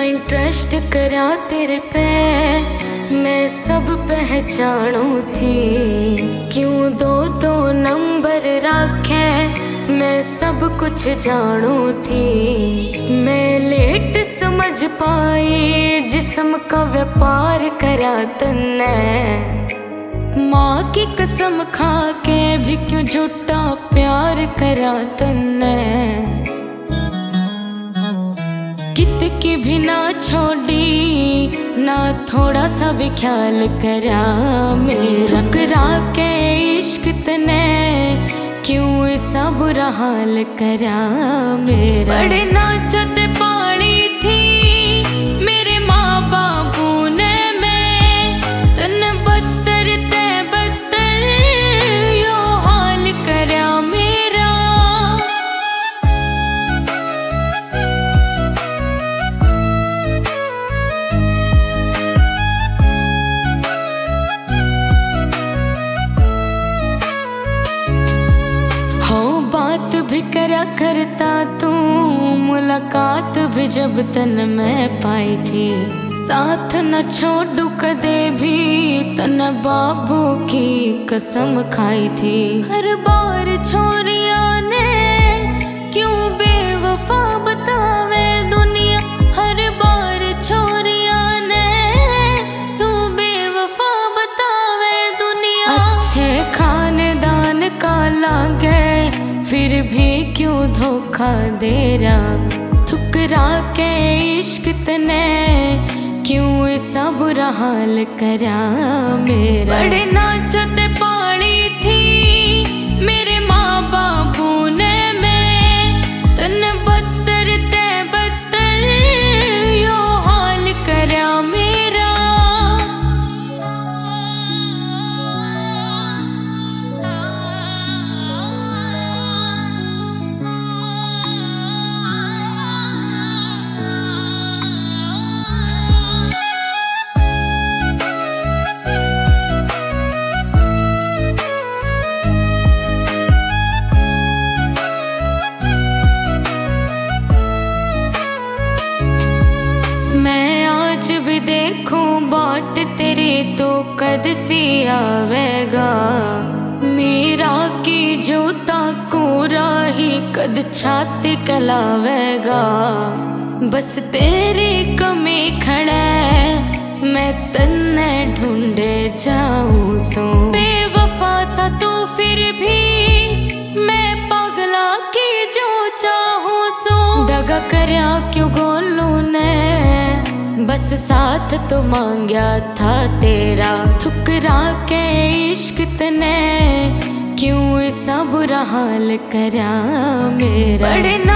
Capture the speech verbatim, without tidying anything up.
Interest करा तेरे पे मैं सब पहचानू थी। क्यों दो दो नंबर रखे मैं सब कुछ जानू थी। मैं लेट समझ पाई जिस्म का व्यापार करा तन्ने। माँ की कसम खा के भी क्यों झूठा प्यार करा तन्ने। कित की भी ना छोड़ी ना थोड़ा सा भी ख्याल करा मेरा। ठुकरा के इश्क तने क्यों ऐसा बुरा हाल करा मेरा। बड़े नाचत पानी थी मेरे माँ बापू ने मैं तन बदतर ते बदतर यो हाल करा मेरा। बात भी करा करता तू मुलाकात भी जब तन मैं पाई थी। साथ न छोड़ू कदे भी तन बाबू की कसम खाई थी। हर बार छोरिया ने क्यों बेवफा बतावे दुनिया। हर बार छोरिया ने क्यों बेवफा बतावे दुनिया। अच्छे खानदान का लागे फिर भी क्यों धोखा दे रहा। ठुकरा के इश्क तने क्यों ऐसा बुरा हाल करा मेरा। बड़े नाचत पानी थी मेरे माँ बापू ने मैं तन बदतर ते बदतर यो हाल करा मेरा। भी देखूं बाट तेरी तो कद सी आवेगा। मेरा की जूता कोरा ही कद छाती कलावेगा। बस तेरी कमी खड़े मैं तन्ने ढूंढे जाऊं सो। बेवफा था तू फिर भी मैं पागला की जो चाहूं सो। दगा करया क्यों गोलू ने बस साथ तो मांगया था तेरा। ठुकरा के इश्क तने क्यों ऐसा बुरा हाल करा मेरा। बड़े